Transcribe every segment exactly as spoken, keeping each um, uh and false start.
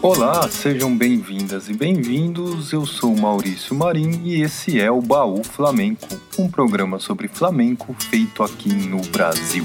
Olá, sejam bem-vindas e bem-vindos, eu sou Maurício Marim e esse é o Baú Flamenco, um programa sobre flamenco feito aqui no Brasil.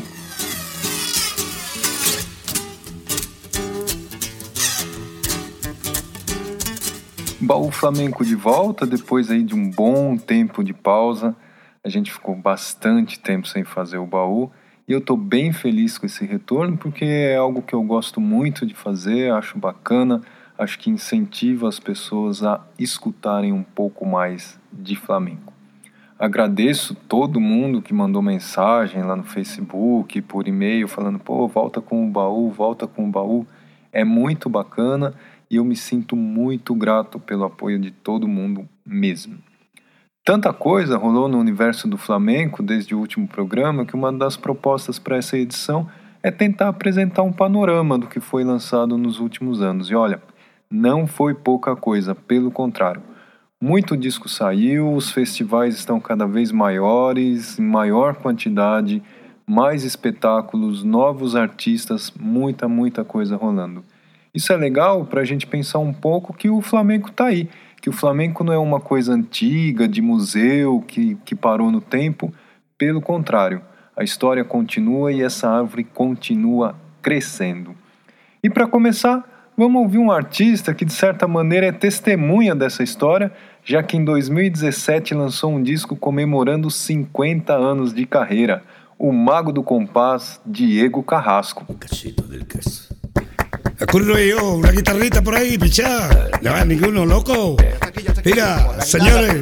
Baú Flamenco de volta, depois aí de um bom tempo de pausa, a gente ficou bastante tempo sem fazer o baú. E eu estou bem feliz com esse retorno, porque é algo que eu gosto muito de fazer, acho bacana, acho que incentiva as pessoas a escutarem um pouco mais de flamenco. Agradeço todo mundo que mandou mensagem lá no Facebook, por e-mail, falando, pô, volta com o baú, volta com o baú. É muito bacana e eu me sinto muito grato pelo apoio de todo mundo mesmo. Tanta coisa rolou no universo do flamenco desde o último programa que uma das propostas para essa edição é tentar apresentar um panorama do que foi lançado nos últimos anos. E olha, não foi pouca coisa, pelo contrário. Muito disco saiu, os festivais estão cada vez maiores, em maior quantidade, mais espetáculos, novos artistas, muita, muita coisa rolando. Isso é legal para a gente pensar um pouco que o flamenco está aí. Que o flamenco não é uma coisa antiga, de museu, que, que parou no tempo. Pelo contrário, a história continua e essa árvore continua crescendo. E para começar, vamos ouvir um artista que de certa maneira é testemunha dessa história, já que em dois mil e dezessete lançou um disco comemorando cinquenta anos de carreira, o Mago do Compás, Diego Carrasco. Un cachito del queso. Escurro yo, una guitarrita por ahí, pichá. No va ninguno, loco. Mira, señores.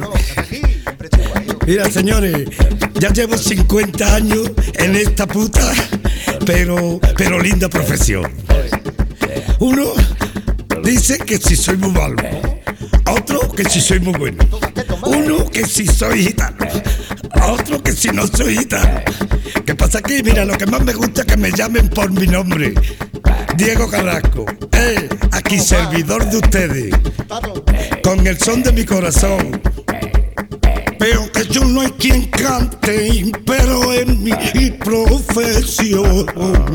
Mira, señores. Ya llevo cincuenta años en esta puta, pero, pero linda profesión. Uno dice que si soy muy malo. Otro que si soy muy bueno. Uno que si soy gitano. Otro que si no soy gitano. ¿Qué pasa aquí? Mira, lo que más me gusta es que me llamen por mi nombre. Diego Carrasco, eh, aquí servidor de ustedes, con el son de mi corazón. Pero que yo no hay quien cante, pero en mi profesión.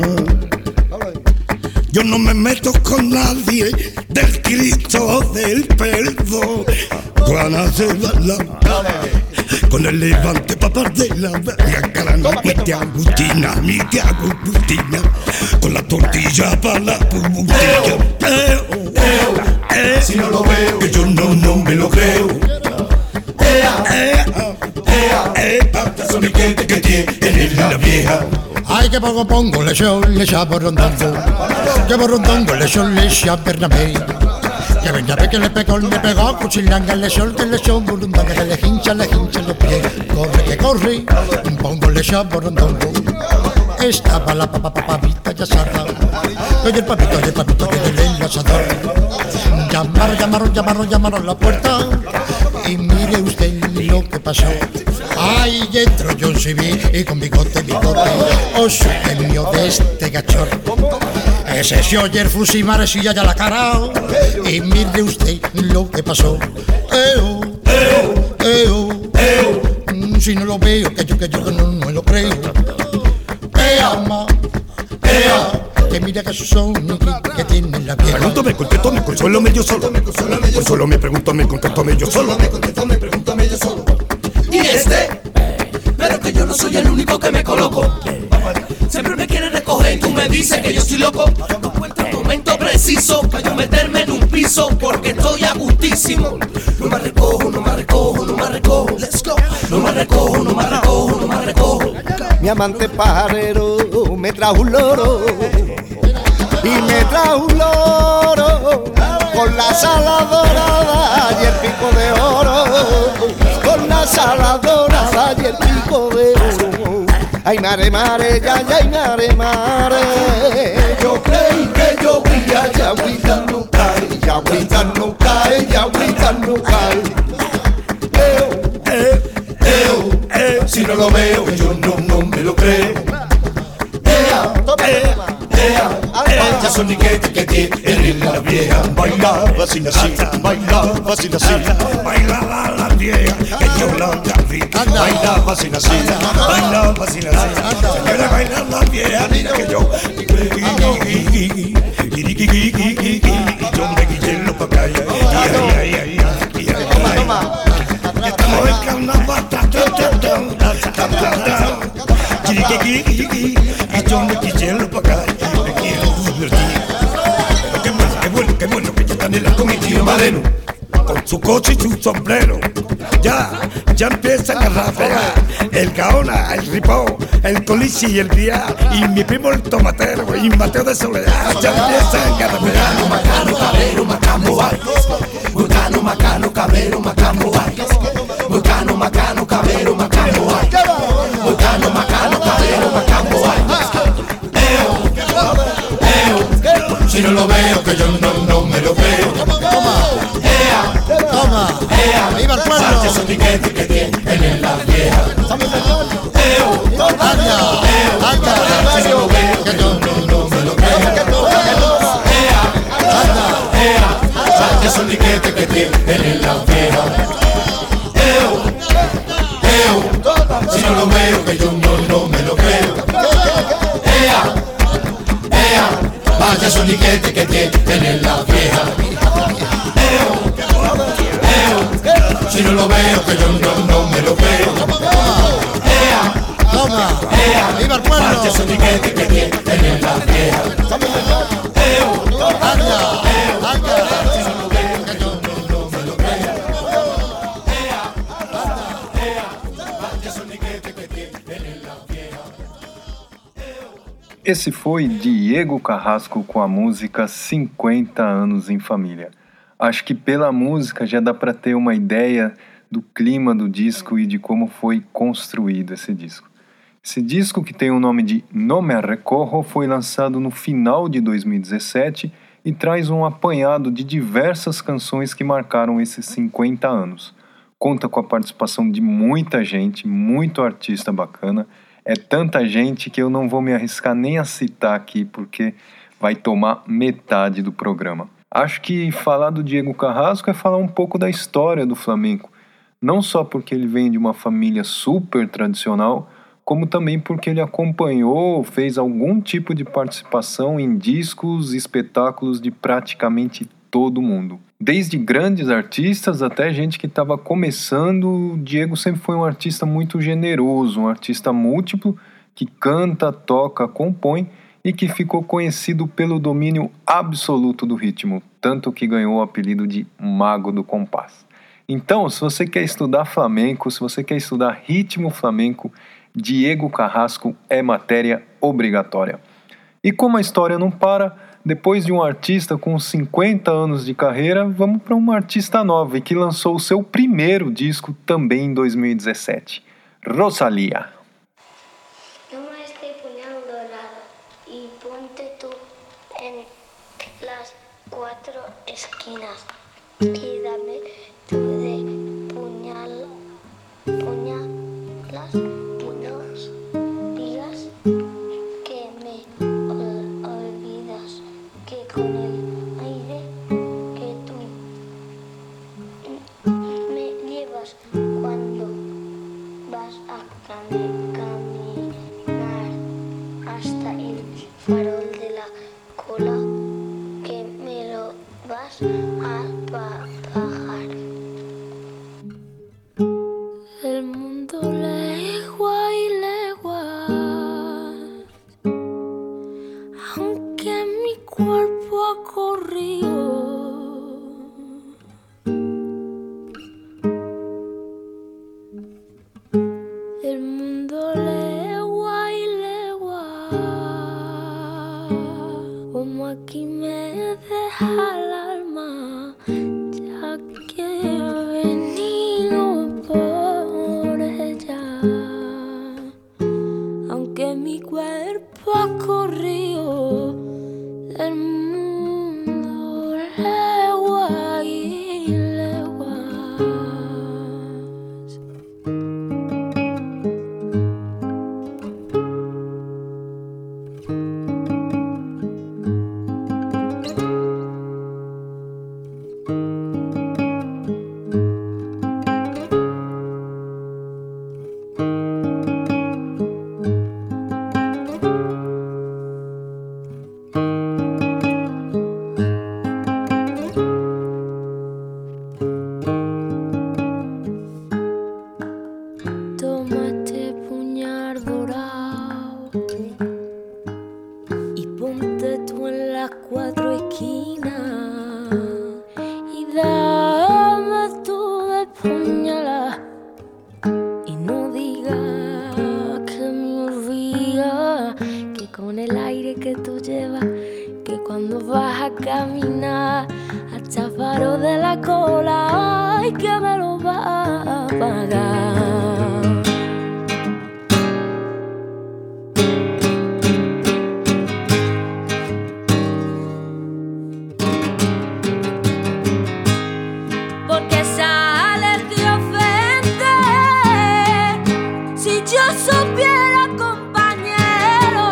Yo no me meto con nadie del Cristo del perdón. Juana se va la con el levante papá de la carana, mi tía Agustina, mi tía Agustina, con la tortilla para la puntilla. Eh, eh, eh, si no lo veo, que yo no, no me lo creo. Eh, eh, eh, eh, soniquete que tiene la vieja. Ay, che poco pongo le sciole, le sciapo rondando. Che borrondongo le sciole, le sciapo per me. Que venga que le pegó, le pegó, cuchilanga, le suelta, le show, burundanga, que le hincha, le hincha los pies. Corre, que corre, un pongo le show, borondongo. Estaba la papa, papita, ya sarra. Oye el papito, oye el papito, que le el asador. Llamaron, llamaron, llamaron, llamaron a la puerta. Y mire usted lo que pasó. Ay, entró John Civil y con bigote, bigote. Oh, su genio de este gachor. Ese se oye el fusimar si ya la cara. Y mire usted lo que pasó. Eo, eo, eo, eo. Si no lo veo, que yo, que yo que no, no lo creo. Ea, ma, ea. Que mira que esos son que tienen la vieja. Pregúntame, contéstame, consuélome yo solo. Consuélome, pregúntame, contéstame yo solo. Contéstame, pregúntame yo solo. Y este, pero que yo no soy el único que me coloco. Siempre me quieren recoger y tú me dices que yo soy loco. No encuentro el momento preciso para yo meterme en un piso porque estoy a gustísimo. No me recojo, no me recojo, no me recojo. Let's go. No me recojo, no me recojo, no me recojo. Mi amante pajarero me trajo un loro y me trajo un loro con la sala dorada y el pico de oro, con la sala dorada y el pico de oro. Ay, mare, mare, ya, ya, ay, mare, mare. Yo creí que yo llovía, ya agüita no cae, ya agüita no cae, ya agüita no cae. Eo, Eh, eh, eh, si no lo veo, yo no, no me lo creo. Ea, eh, ea, ea, ya son niquetes que tiene la vieja. Bailaba sin así, bailaba sin así. Bailaba la vieja, que yo la vi. Bailaba sin así, bailaba sin así. Señora, baila la vieja, mira que yo. Yo me Nazareno, con su coche y su sombrero. Ya, ya empiezan a rapear el Gaona, el Ripó, el Colichi y el Guía, y mi primo el Tomatero y Mateo de Soledad. Ya empiezan a rapear. Macano, Cabrero, Macambo, Vargas. Vulcano, Macano, Cabrero, Macambo, Vargas. Vulcano, Macano, Cabrero, Macambo, Vargas. Vulcano, Macano, Cabrero, Macambo, Vargas. Eo, eo, si no lo veo, que yo no, no me lo veo. Ea, Toma, ea, viva el pueblo. Sánchez un tiquete que tiene la vieja. Eo, Anda, anda, si no lo veo, que yo no, no me lo veo. Ea, anda. ea, Sánchez un tiquete que tiene la vieja. Eo, eo, si no lo veo, que yo no, no me lo creo. Ea, ea, vaya soniquete que tiene la vieja. Eo, eo, si no lo veo, que yo no, no me lo creo. Ea, Toma, ea, viva el pueblo. vaya soniquete que tiene la vieja. Eo, Anda, anda. si no lo veo, que yo no, no me lo creo. Ea, ea, vaya soniquete que tiene la vieja. Esse foi Diego Carrasco com a música cinquenta anos em família. Acho que pela música já dá para ter uma ideia do clima do disco e de como foi construído esse disco. Esse disco, que tem o nome de No Me Recorro, foi lançado no final de dois mil e dezessete e traz um apanhado de diversas canções que marcaram esses cinquenta anos. Conta com a participação de muita gente, muito artista bacana. É tanta gente que eu não vou me arriscar nem a citar aqui, porque vai tomar metade do programa. Acho que falar do Diego Carrasco é falar um pouco da história do flamenco. Não só porque ele vem de uma família super tradicional, como também porque ele acompanhou, fez algum tipo de participação em discos e espetáculos de praticamente todo mundo. Desde grandes artistas até gente que estava começando, o Diego sempre foi um artista muito generoso, um artista múltiplo que canta, toca, compõe e que ficou conhecido pelo domínio absoluto do ritmo, tanto que ganhou o apelido de Mago do Compás. Então, se você quer estudar flamenco, se você quer estudar ritmo flamenco, Diego Carrasco é matéria obrigatória. E como a história não para, depois de um artista com cinquenta anos de carreira, vamos para uma artista nova e que lançou o seu primeiro disco também em dois mil e dezessete, Rosalía. Toma este puñal dorado y ponte tú en las cuatro esquinas y dame tú de puñal, puñalas, puños, digas que me ol- olvidas, que con el aire que tú me llevas cuando vas a cami- caminar hasta el farol de la cola, que me lo vas a pa- bajar. El mundo legua y legua, aunque mi cuerpo ha corrido. El mundo legua y legua, como aquí me deja el alma, ya que he venido por ella. Aunque mi cuerpo ha corrido del mundo legua y leguas. Tómate puñal dorado y ponte tú en las cuatro esquinas y da cuando vas a caminar hasta Faro de la Cola, ay, que me lo va a pagar. Porque sales de ofender, si yo supiera, compañero,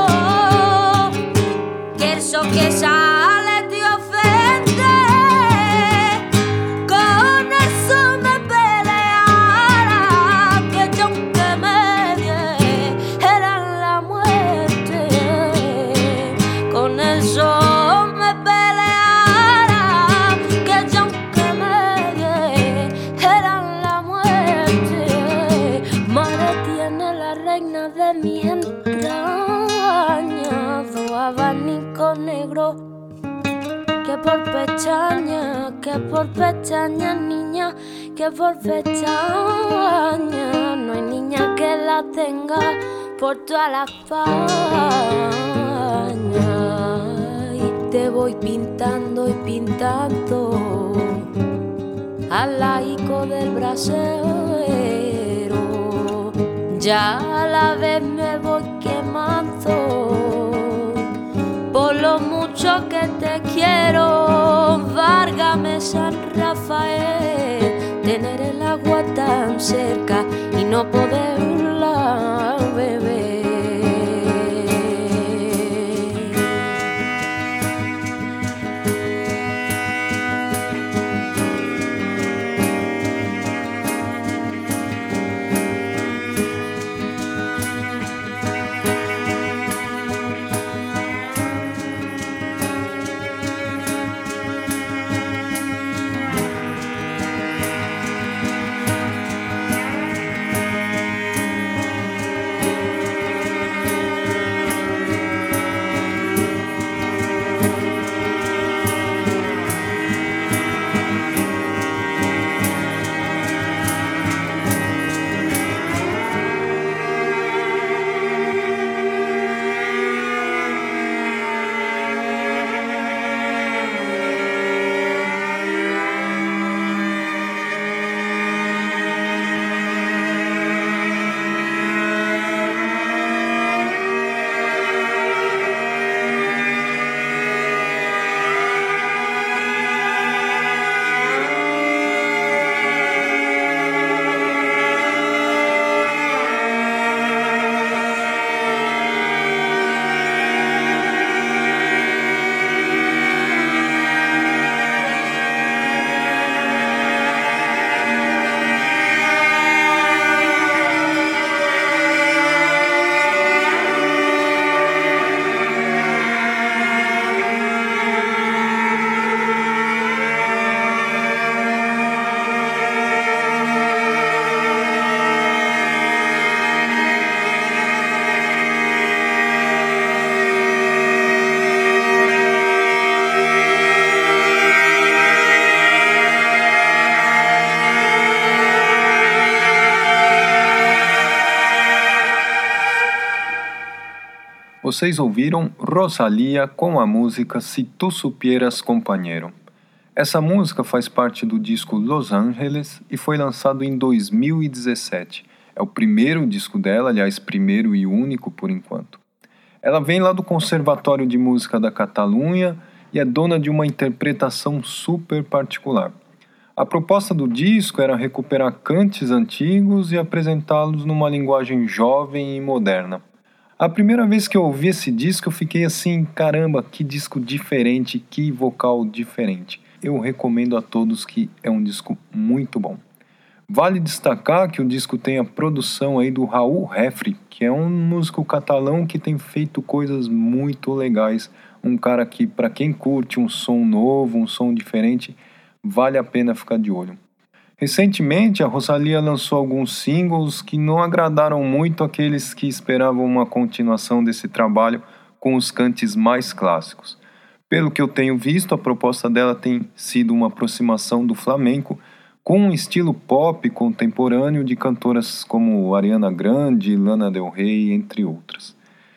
que eso que sales de ofender, con eso me peleara, que yo aunque me diera la muerte, con eso me peleara, que yo aunque me diera la muerte. Madre tiene la reina de mi entraña, dos abanicos negros, que por pestaña, que por pestaña, niña, que por pestaña, no hay niña que la tenga por toda la España. Y te voy pintando y pintando al laico del brasero, ya a la vez me voy quemando por lo mucho que te quiero. Várgame San Rafael, tener el agua tan cerca y no poderla beber. Vocês ouviram Rosalía com a música Se Tu Supieras, Companheiro. Essa música faz parte do disco Los Angeles e foi lançado em dois mil e dezessete. É o primeiro disco dela, aliás, primeiro e único por enquanto. Ela vem lá do Conservatório de Música da Catalunha e é dona de uma interpretação super particular. A proposta do disco era recuperar cantes antigos e apresentá-los numa linguagem jovem e moderna. A primeira vez que eu ouvi esse disco eu fiquei assim, caramba, que disco diferente, que vocal diferente. Eu recomendo a todos que é um disco muito bom. Vale destacar que o disco tem a produção aí do Raúl Refri, que é um músico catalão que tem feito coisas muito legais. Um cara que, para quem curte um som novo, um som diferente, vale a pena ficar de olho. Recentemente, a Rosalía lançou alguns singles que não agradaram muito aqueles que esperavam uma continuação desse trabalho com os cantes mais clássicos. Pelo que eu tenho visto, a proposta dela tem sido uma aproximação do flamenco com um estilo pop contemporâneo de cantoras como Ariana Grande, Lana Del Rey, entre outras.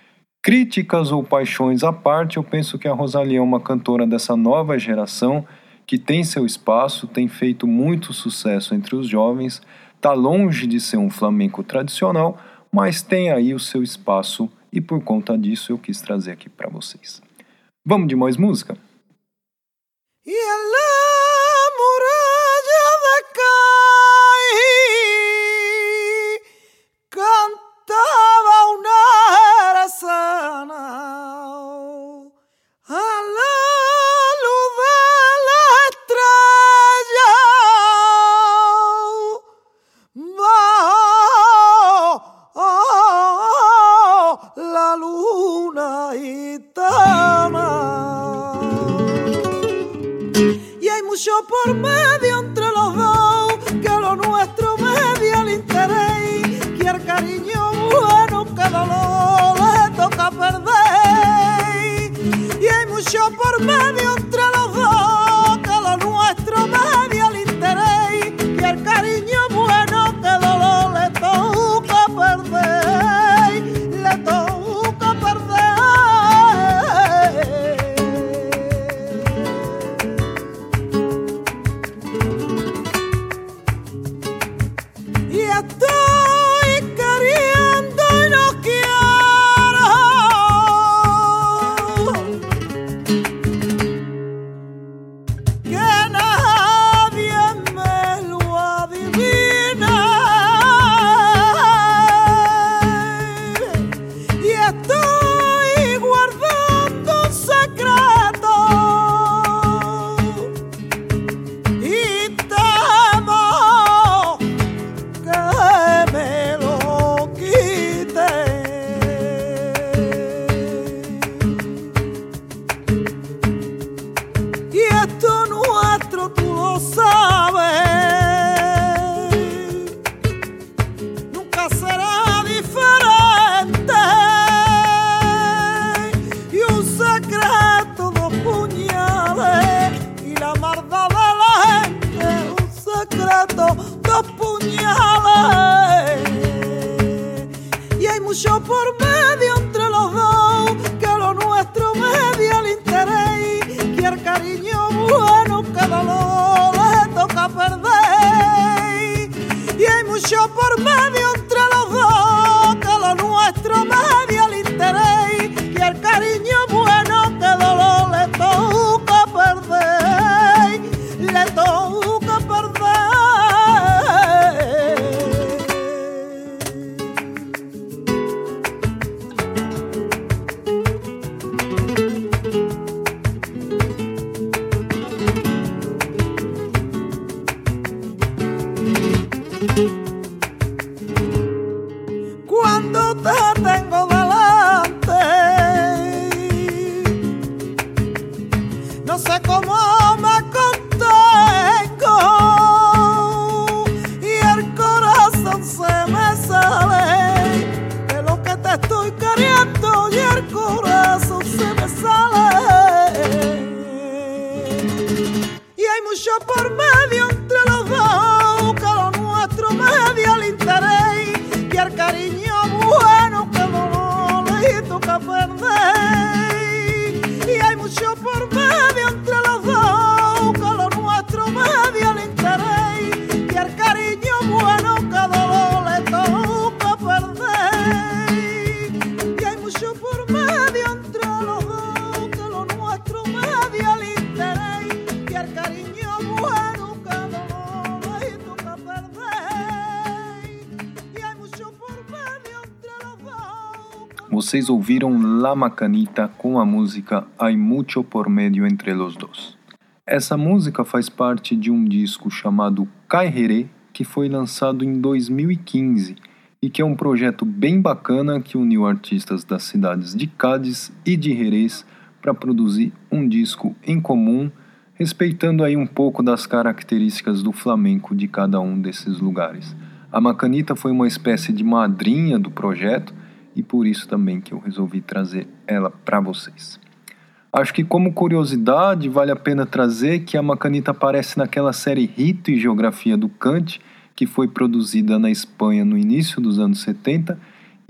Críticas ou paixões à parte, eu penso que a Rosalía é uma cantora dessa nova geração que tem seu espaço, tem feito muito sucesso entre os jovens, está longe de ser um flamenco tradicional, mas tem aí o seu espaço e por conta disso eu quis trazer aqui para vocês. Vamos de mais música? E ela muralla de Cai cantaba una sana a la luz de la estrella bajo la luna gitana. Y hay mucho por medio entre los dos, que lo nuestro media el interés, que el cariño bueno que dolor le toca perder. Y hay mucho por medio entre los dos, que lo nuestro media el interés, que el cariño bueno que dolor le toca perder, le toca perder. Y estoy queriendo y no quiero que nadie me lo adivine. Y estoy guardando un secreto y temo que me lo quite. Y esto nuestro tú lo sabes, nunca será diferente. Y un secreto, dos puñales y la maldad de la gente. Un secreto, dos puñales. Y hay mucho por medio entre los dos, que lo nuestro media el interés, que el cariño bueno que dolor le toca perder. Y hay mucho por medio entre los dos, que lo nuestro media el interés, que el cariño bueno que dolor le toca perder, le toca perder. Cuando te tengo delante, no sé cómo me contengo y el corazón se me sale de lo que te estoy queriendo y el corazón se me sale. Y hay mucho por medio entre los dos, que lo nuestro media el interés, que el cariño bueno que no le toca perder. Y hay mucho por medio entre los dos, que lo nuestro media el interés, que el cariño bueno que dolor le toca perder. Y hay mucho por medio entre los dos, que lo nuestro media el interés, que el cariño bueno que dolor le toca perder. Y hay mucho por medio entre los dos. Vocês ouviram La Macanita com a música Hay Mucho por Medio Entre Los Dos. Essa música faz parte de um disco chamado Cairerê, que foi lançado em dois mil e quinze e que é um projeto bem bacana que uniu artistas das cidades de Cádiz e de Jerez para produzir um disco em comum, respeitando aí um pouco das características do flamenco de cada um desses lugares. A Macanita foi uma espécie de madrinha do projeto e por isso também que eu resolvi trazer ela para vocês. Acho que como curiosidade vale a pena trazer que a Macanita aparece naquela série Rito e Geografia do Kant, que foi produzida na Espanha no início dos anos setenta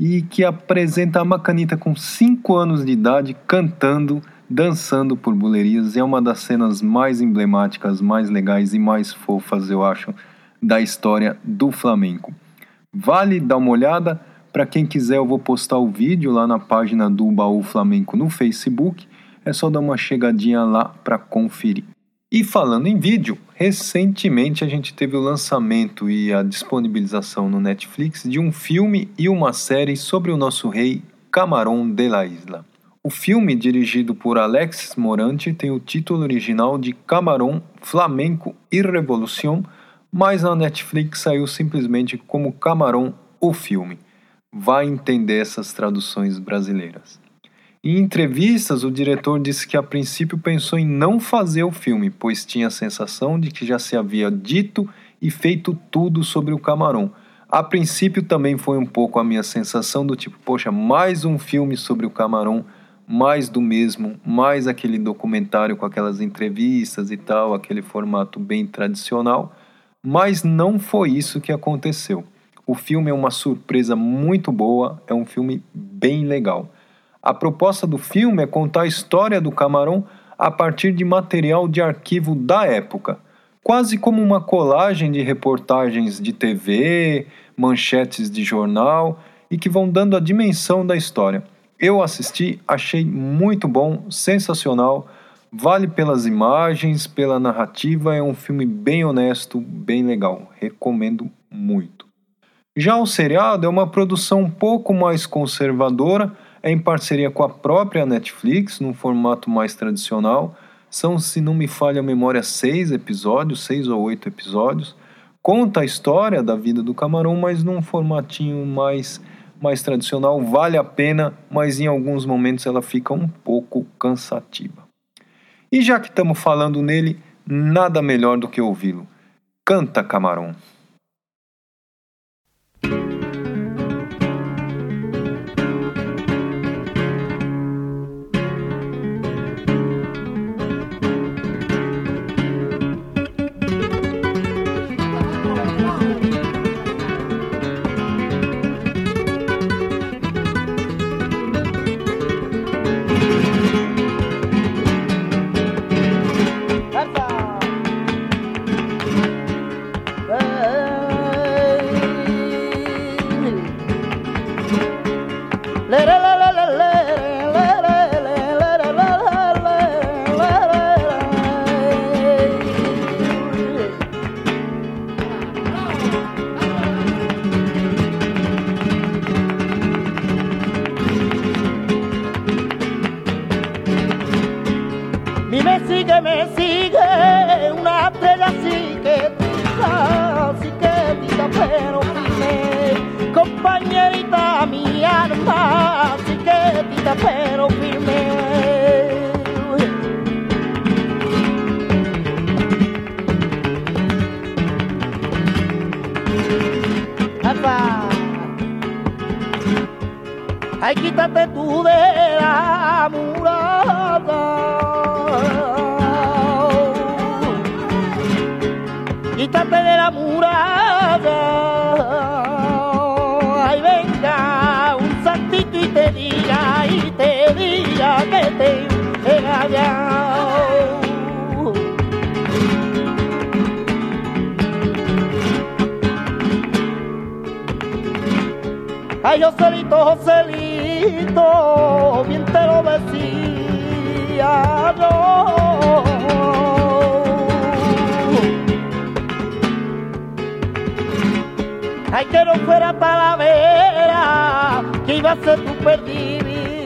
e que apresenta a Macanita com cinco anos de idade cantando, dançando por Bulerías. É uma das cenas mais emblemáticas, mais legais e mais fofas, eu acho, da história do flamenco. Vale dar uma olhada. Para quem quiser, eu vou postar o vídeo lá na página do Baú Flamenco no Facebook. É só dar uma chegadinha lá para conferir. E falando em vídeo, recentemente a gente teve o lançamento e a disponibilização no Netflix de um filme e uma série sobre o nosso rei Camarón de la Isla. O filme, dirigido por Alexis Morante, tem o título original de Camarón, Flamenco e Revolução, mas na Netflix saiu simplesmente como Camarón, o filme. Vai entender essas traduções brasileiras. Em entrevistas, o diretor disse que a princípio pensou em não fazer o filme, pois tinha a sensação de que já se havia dito e feito tudo sobre o Camarón. A princípio também foi um pouco a minha sensação do tipo, poxa, mais um filme sobre o Camarón, mais do mesmo, mais aquele documentário com aquelas entrevistas e tal, aquele formato bem tradicional, mas não foi isso que aconteceu. O filme é uma surpresa muito boa, é um filme bem legal. A proposta do filme é contar a história do Camarón a partir de material de arquivo da época, quase como uma colagem de reportagens de T V, manchetes de jornal e que vão dando a dimensão da história. Eu assisti, achei muito bom, sensacional, vale pelas imagens, pela narrativa, é um filme bem honesto, bem legal, recomendo muito. Já o seriado é uma produção um pouco mais conservadora, é em parceria com a própria Netflix, num formato mais tradicional. São, se não me falha a memória, seis episódios, seis ou oito episódios. Conta a história da vida do Camarón, mas num formatinho mais, mais tradicional. Vale a pena, mas em alguns momentos ela fica um pouco cansativa. E já que estamos falando nele, nada melhor do que ouvi-lo. Canta, Camarón. Pero firme. Apa. Ay, quítate tú de la muralla. Quítate de la muralla. Ay, venga un santito y te diga, y te diga que te he engañado. Ay, Joselito, Joselito, bien te lo decía yo. Ay, que no fuera Talavera, que iba a ser tu perdición.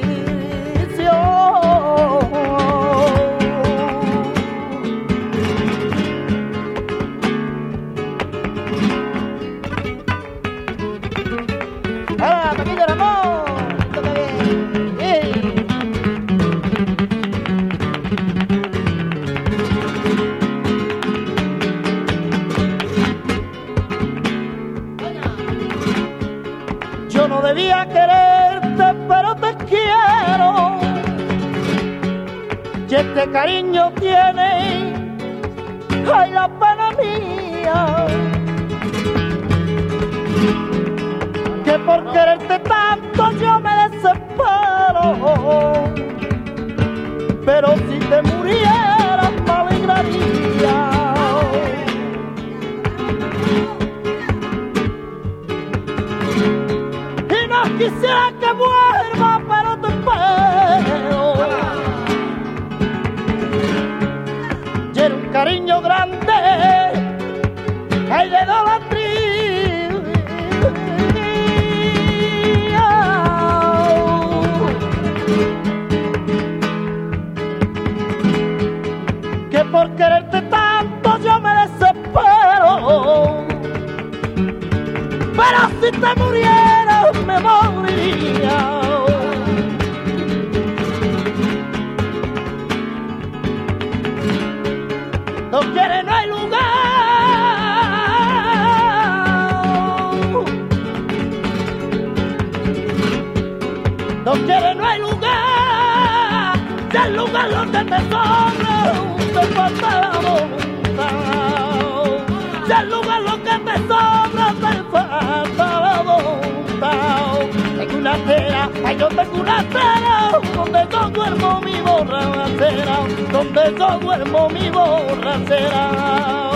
¡Ah, Paquito Ramón! ¡Toca bien! ¡Eh! Yo no debía quererte, pero te quiero. Y este cariño tiene, ay, la pena mía. Que por quererte tanto pero si te murieras me alegraría. Y no quisiera que vuelva, pero te espero. Y era un cariño grande, hay de idolatría. Que por quererte tanto yo me desespero, pero si te murieras me moriría. No quiere, no hay lugar, no quiere, no hay lugar, y el lugar donde te sobra te falta la voluntad, y el lugar lo que te sobra te falta la voluntad. Tengo una cera, ay yo tengo una cera, donde yo duermo mi borrachera, donde yo duermo mi borrachera.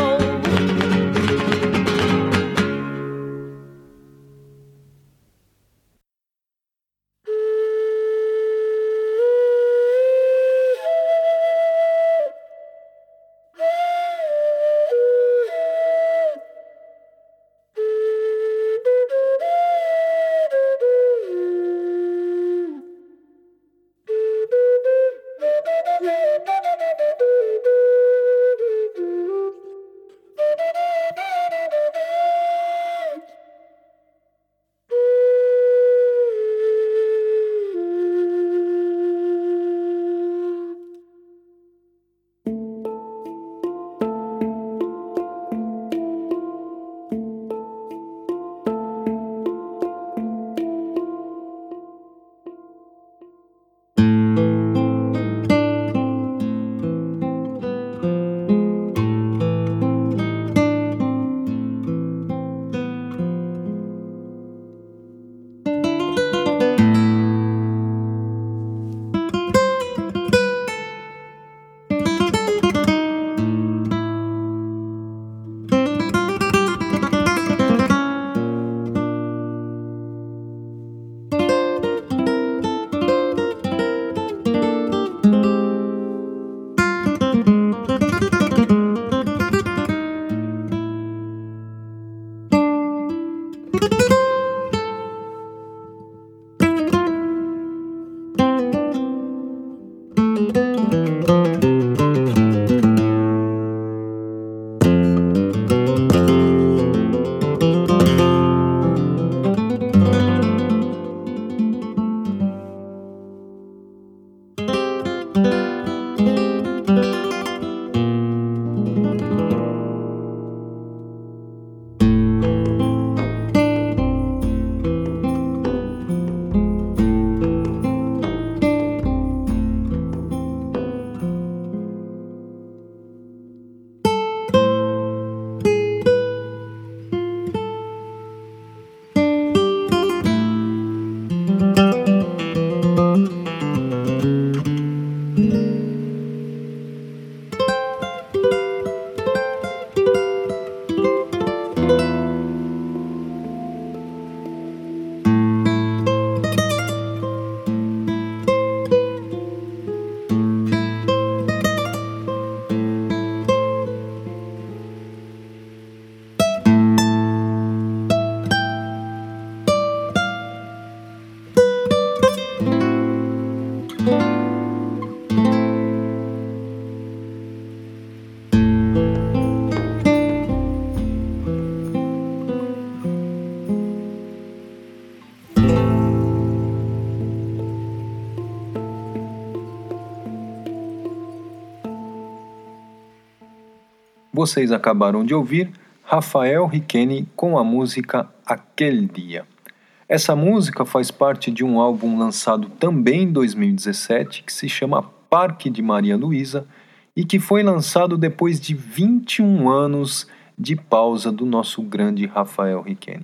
Vocês acabaram de ouvir Rafael Riqueni com a música Aquele Dia. Essa música faz parte de um álbum lançado também em dois mil e dezessete, que se chama Parque de Maria Luísa, e que foi lançado depois de vinte e um anos de pausa do nosso grande Rafael Riqueni.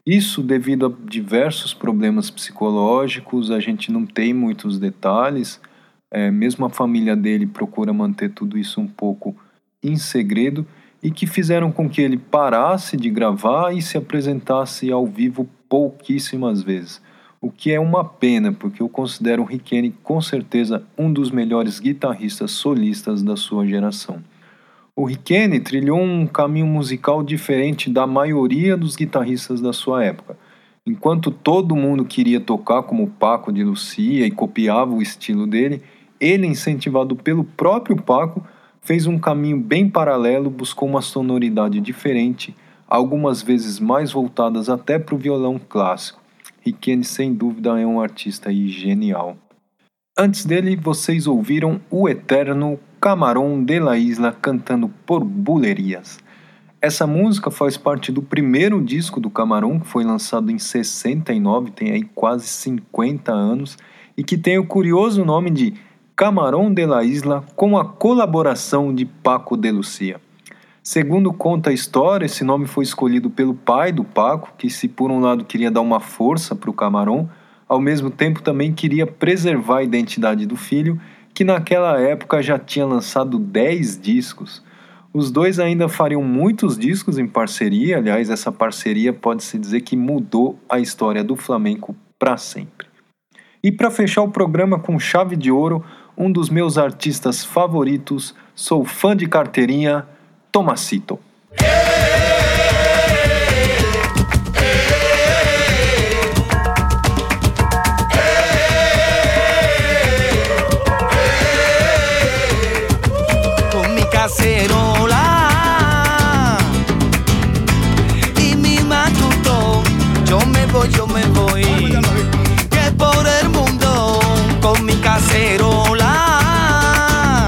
Isso devido a diversos problemas psicológicos, a gente não tem muitos detalhes, é, mesmo a família dele procura manter tudo isso um pouco em segredo, e que fizeram com que ele parasse de gravar e se apresentasse ao vivo pouquíssimas vezes. O que é uma pena, porque eu considero o Rick Kenny com certeza um dos melhores guitarristas solistas da sua geração. O Rick Kenny trilhou um caminho musical diferente da maioria dos guitarristas da sua época. Enquanto todo mundo queria tocar como Paco de Lucia e copiava o estilo dele, ele, incentivado pelo próprio Paco, fez um caminho bem paralelo, buscou uma sonoridade diferente, algumas vezes mais voltadas até para o violão clássico. Rick Kenny, sem dúvida, é um artista aí genial. Antes dele, vocês ouviram o eterno Camarón de la Isla cantando Por Bulerías. Essa música faz parte do primeiro disco do Camarón, que foi lançado em sessenta e nove, tem aí quase cinquenta anos, e que tem o curioso nome de Camarón de la Isla, com a colaboração de Paco de Lucia. Segundo conta a história, esse nome foi escolhido pelo pai do Paco, que se por um lado queria dar uma força para o Camarón, ao mesmo tempo também queria preservar a identidade do filho, que naquela época já tinha lançado dez discos. Os dois ainda fariam muitos discos em parceria, aliás, essa parceria pode-se dizer que mudou a história do flamenco para sempre. E para fechar o programa com chave de ouro, um dos meus artistas favoritos, sou fã de carteirinha, Tomasito. Con mi cacerola y mi matuto, yo me voy, yo me voy, que por el mundo con mi cacerola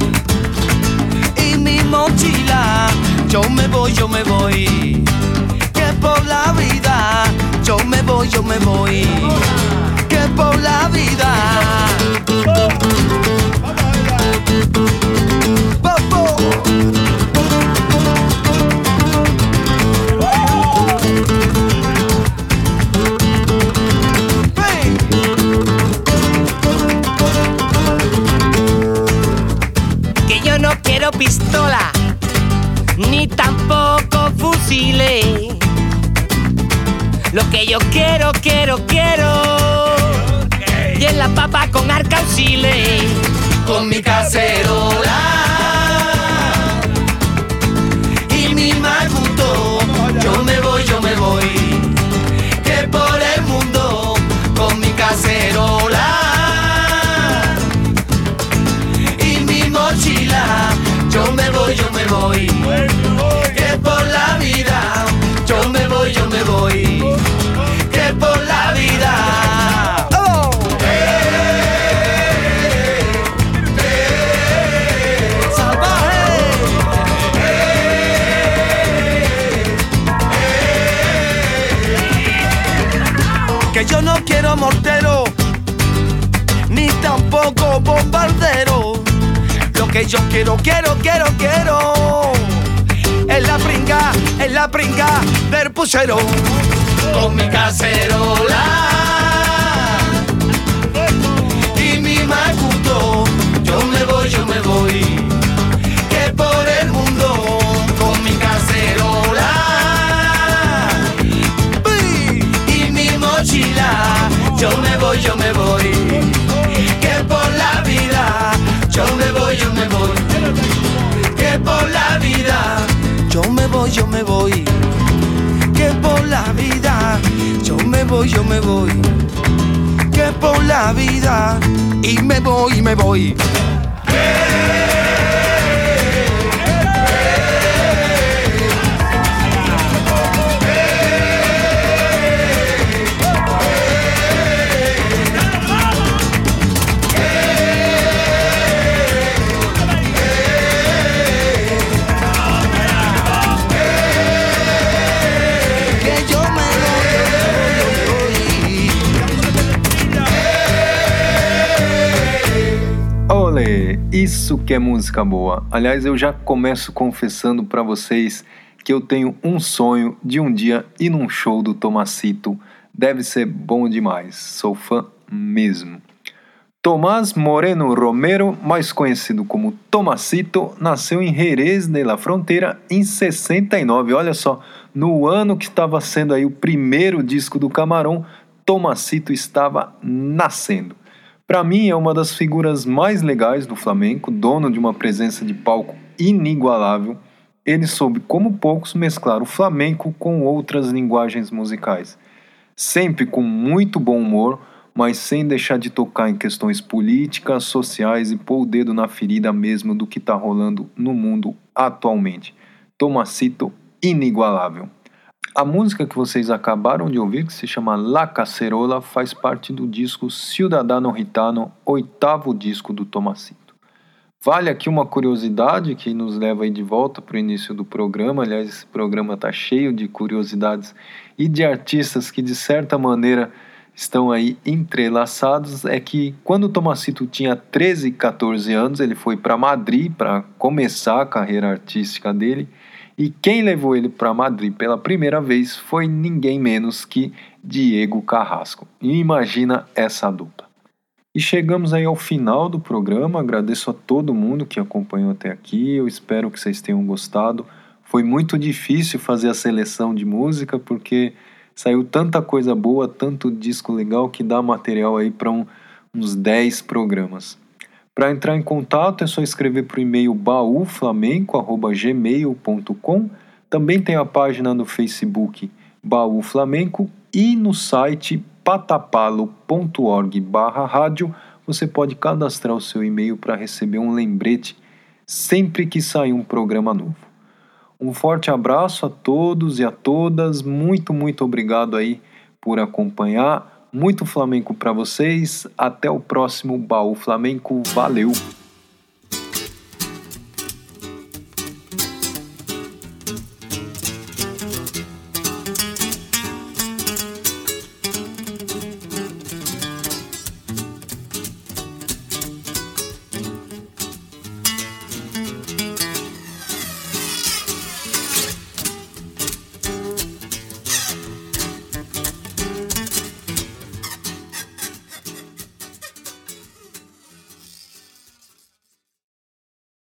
y mi mochila, yo me voy, yo me voy, que por la vida, yo me voy, yo me voy, que por la vida. Que yo no quiero pistola, ni tampoco fusiles. Lo que yo quiero, quiero, quiero, y es la papa con arcauciles. Con mi cacerola y mi macuto, yo me voy, yo me voy, que por el mundo con mi cacerola y mi mochila, yo me voy, yo me voy, que por la vida, yo me voy, yo me voy, que por la vida. Que yo no quiero mortero, ni tampoco bombardero. Lo que yo quiero, quiero, quiero, quiero es la pringa, es la pringa del puchero. Con mi cacerola y mi macuto, yo me voy, yo me voy, que por el mundo con mi cacerola y mi mochila, yo me voy, yo me voy, que por la vida, yo me voy, yo me voy, que por la vida, yo me voy, yo me voy, que por la vida, yo me voy, yo me voy, que por la vida, y me voy, y me voy. Olê, isso que é música boa. Aliás, eu já começo confessando para vocês que eu tenho um sonho de um dia ir num show do Tomasito. Deve ser bom demais, sou fã mesmo. Tomás Moreno Romero, mais conhecido como Tomasito, nasceu em Jerez de la Frontera em sessenta e nove. Olha só, no ano que estava sendo aí o primeiro disco do Camarón, Tomasito estava nascendo. Para mim é uma das figuras mais legais do flamenco, dono de uma presença de palco inigualável. Ele soube, como poucos, mesclar o flamenco com outras linguagens musicais. Sempre com muito bom humor, mas sem deixar de tocar em questões políticas, sociais e pôr o dedo na ferida mesmo do que está rolando no mundo atualmente. Tomasito, inigualável. A música que vocês acabaram de ouvir, que se chama La Cacerola, faz parte do disco Ciudadano Gitano, oitavo disco do Tomasito. Vale aqui uma curiosidade que nos leva aí de volta para o início do programa. Aliás, esse programa está cheio de curiosidades e de artistas que, de certa maneira, estão aí entrelaçados. É que quando o Tomasito tinha treze, catorze anos, ele foi para Madrid para começar a carreira artística dele. E quem levou ele para Madrid pela primeira vez foi ninguém menos que Diego Carrasco. E imagina essa dupla. E chegamos aí ao final do programa. Agradeço a todo mundo que acompanhou até aqui. Eu espero que vocês tenham gostado. Foi muito difícil fazer a seleção de música, porque saiu tanta coisa boa, tanto disco legal, que dá material aí para um, uns dez programas. Para entrar em contato é só escrever para o e-mail baú flamenco arroba gmail ponto com. Também tem a página no Facebook Baú Flamenco e no site patapalo ponto org barra rádio você pode cadastrar o seu e-mail para receber um lembrete sempre que sair um programa novo. Um forte abraço a todos e a todas, muito, muito obrigado aí por acompanhar, muito flamenco para vocês, até o próximo Baú Flamenco, valeu!